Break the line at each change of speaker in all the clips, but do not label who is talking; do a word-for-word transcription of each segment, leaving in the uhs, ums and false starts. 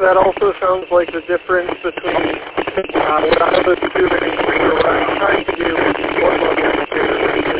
that also sounds like the difference between uh, what I was doing or what I'm trying to do with normal indicators.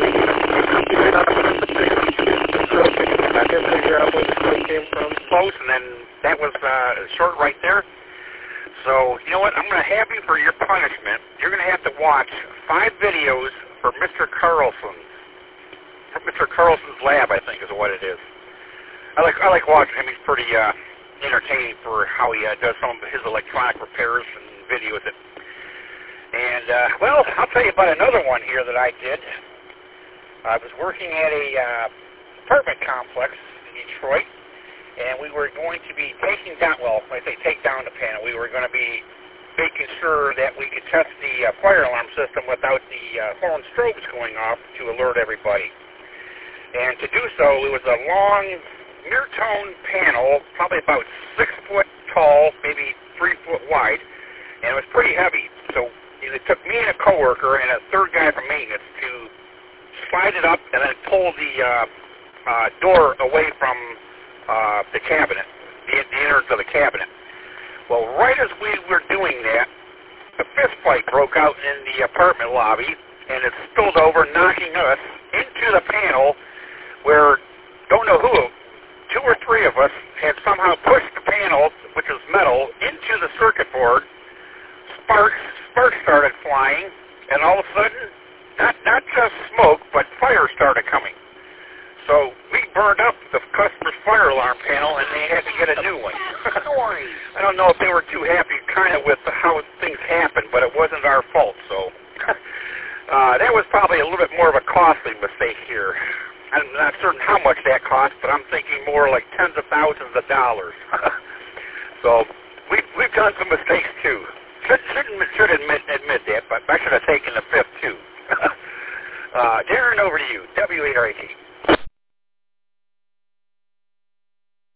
I can figure out where the smoke came from.
Close, and then that was uh, short right there. So, you know what? I'm going to have you for your punishment. You're going to have to watch five videos for Mister Carlson's. Mister Carlson's lab, I think, is what it is. I like I like watching him. He's pretty uh, entertaining for how he uh, does some of his electronic repairs and videos it. And, uh, well, I'll tell you about another one here that I did. I was working at a uh, apartment complex in Detroit, and we were going to be taking down, well, when I say take down the panel, we were going to be making sure that we could test the uh, fire alarm system without the uh, horn strobes going off to alert everybody. And to do so, it was a long, near-tone panel, probably about six foot tall, maybe three foot wide, and it was pretty heavy. So it took me and a coworker and a third guy from maintenance to slide it up and then pull the uh, uh, door away from uh, the cabinet, the, the innards of the cabinet. Well, right as we were doing that, a fist fight broke out in the apartment lobby, and it spilled over, knocking us into the panel where, don't know who, two or three of us had somehow pushed the panel, which was metal, into the circuit board. Sparks, sparks started flying, and all of a sudden, not, not just smoke, but fire started coming. So we burned up the customer's fire alarm panel, and they had to get a new one. I don't know if they were too happy kind of with how things happened, but it wasn't our fault. So uh, that was probably a little bit more of a costly mistake here. I'm not certain how much that cost, but I'm thinking more like tens of thousands of dollars. So we've, we've done some mistakes too. Should, shouldn't, should admit, admit that, but I should have taken the fifth too. uh, Darren, over to you, W eight R A T.